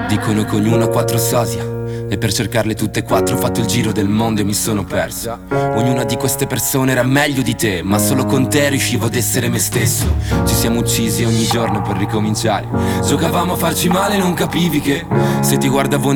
Dicono che ognuno ha 4 sosia e per cercarle tutte e 4 ho fatto il giro del mondo e mi sono perso. Ognuna di queste persone era meglio di te, ma solo con te riuscivo ad essere me stesso. Ci siamo uccisi ogni giorno per ricominciare. Giocavamo a farci male e non capivi che se ti guardavo